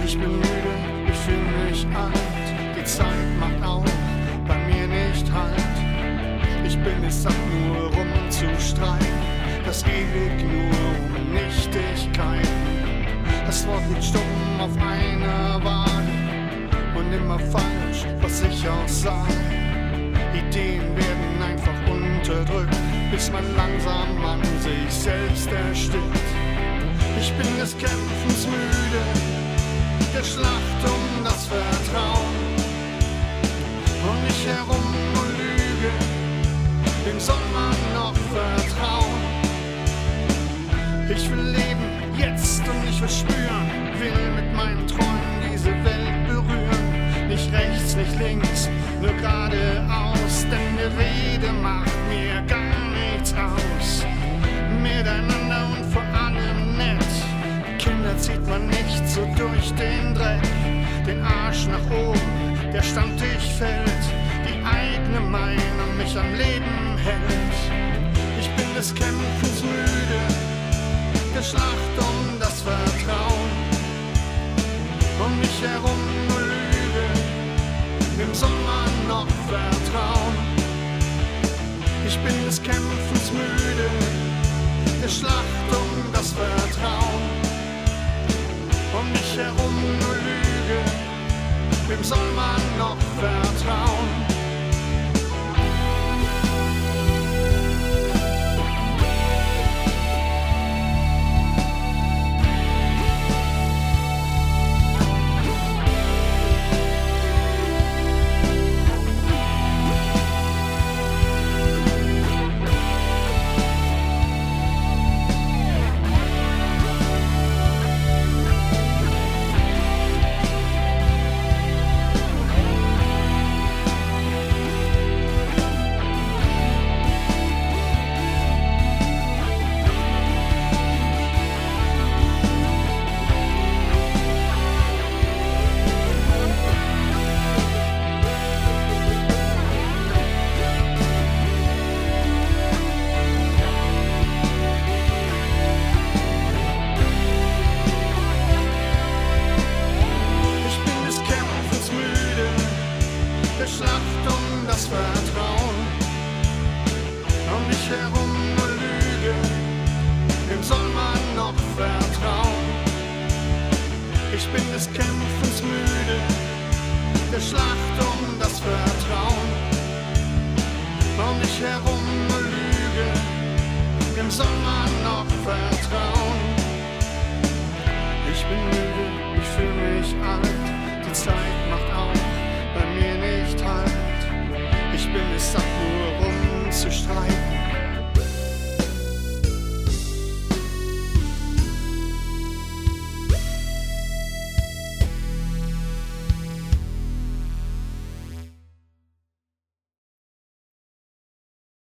Ich bin müde, ich fühl mich alt, die Zeit macht auch bei mir nicht halt. Ich bin es satt, nur rumzustreiten, das ewig nur um Nichtigkeit. Das Wort liegt stumm auf einer Waage und immer falsch, was ich auch sage. Ideen werden einfach unterdrückt, bis man langsam an sich selbst erstickt. Ich bin des Kämpfens müde, der Schlacht um das Vertrauen. Um mich herum nur Lüge, wem soll man noch vertrauen? Ich will leben jetzt und ich will spüren, will mit meinen Träumen diese Welt berühren. Nicht rechts, nicht links, nur geradeaus, denn die Rede macht mir gar nichts aus. Miteinander und vor allem nett, Kinder zieht man nicht so durch den Dreck. Den Arsch nach oben, der Stammtisch fällt, die eigene Meinung mich am Leben hält. Ich bin des Kämpfens müde, der Schlacht um das Vertrauen. Um mich herum nur Lüge, wem soll man noch vertrauen? Ich bin des Kämpfens müde, der Schlacht um das Vertrauen. Um mich herum nur Lüge, wem soll man noch vertrauen? Ich bin des Kämpfens müde, der Schlacht um das Vertrauen. Um mich herum nur Lüge, wem soll man noch vertrauen? Ich bin müde, ich fühl mich alt, die Zeit macht auch bei mir nicht halt. Ich bin es satt, nur rumzustreiten,